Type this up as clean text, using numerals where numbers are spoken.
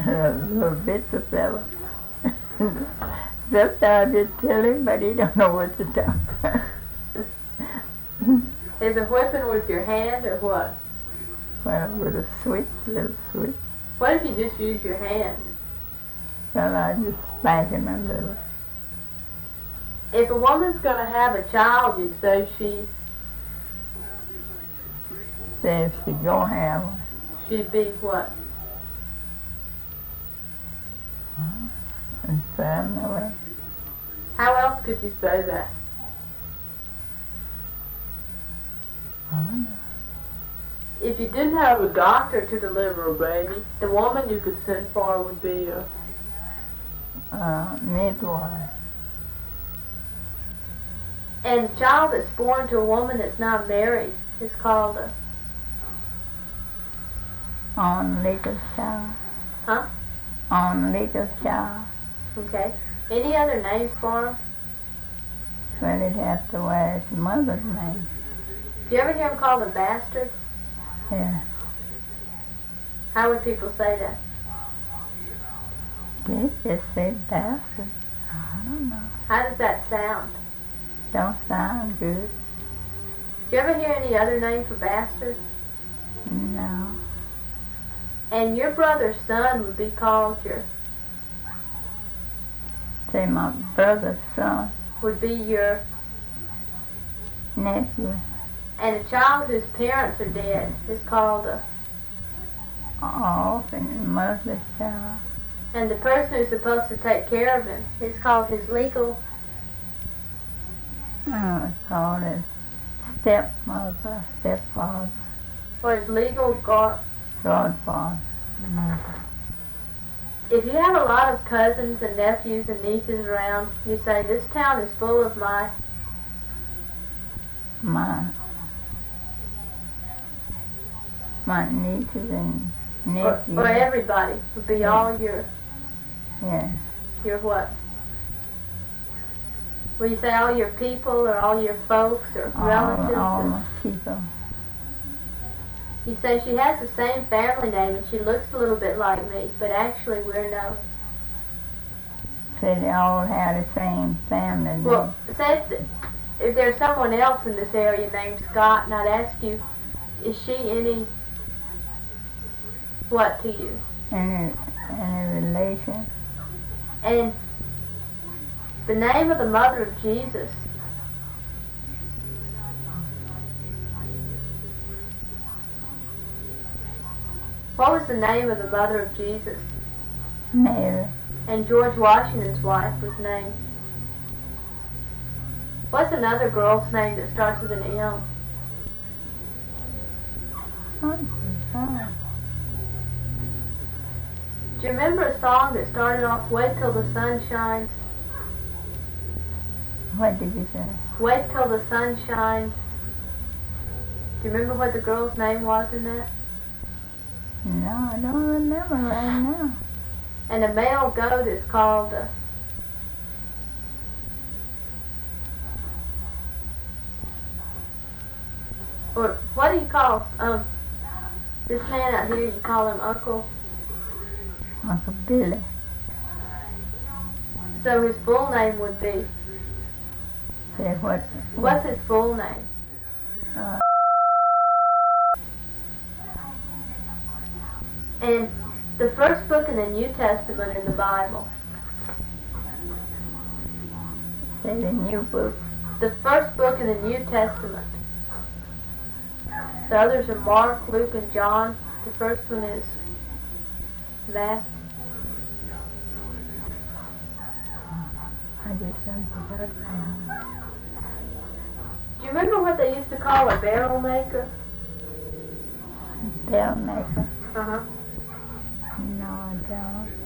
little bits of fella. Sometimes I just tell him, but he don't know what to tell. Is a whipping with your hand or what? Well, with a switch, little switch. What if you just use your hand? Well, I just spank him a little. If a woman's going to have a child, you'd say she's... Say if she gonna have one. She'd be what? And family. How else could you say that? I don't know. If you didn't have a doctor to deliver a baby, the woman you could send for would be a... midwife. And a child that's born to a woman that's not married is called a... Unlegal child. Huh? Unlegal child. Okay. Any other names for him? Well, he'd have to wear his mother's name. Do you ever hear him called a bastard? Yeah. How would people say that? They just say bastard. I don't know. How does that sound? Don't sound good. Do you ever hear any other name for bastard? No. And your brother's son would be called your... Say my brother's son, would be your... nephew. And a child whose parents are dead is called a... Orphan, motherless child. And the person who's supposed to take care of him is called his legal... Oh, it's called his stepmother, stepfather, or his legal godfather. If you have a lot of cousins and nephews and nieces around, you say, this town is full of my... My nieces and nephews. Or everybody would be all your... Yeah. Your what? Will you say all your people or all your folks or relatives? All my people. You say she has the same family name and she looks a little bit like me, but actually we're no. Say they all have the same family name. Well, say if there's someone else in this area named Scott, and I'd ask you, is she any what to you? Any relation? And the name of the mother of Jesus. What was the name of the mother of Jesus? Mary. And George Washington's wife was named... What's another girl's name that starts with an M? Do you remember a song that started off, Wait Till the Sun Shines? What did you say? Wait Till the Sun Shines. Do you remember what the girl's name was in that? No, I don't remember right now. And a male goat is called or what do you call this man out here? You call him Uncle Billy. So his full name would be... Say what? What's his full name? And the first book in the New Testament in the Bible. Say the new book. The first book in the New Testament. The others are Mark, Luke, and John. The first one is Matthew. I just don't forget that. Do you remember what they used to call a barrel maker? Barrel maker? Uh-huh. No, I don't.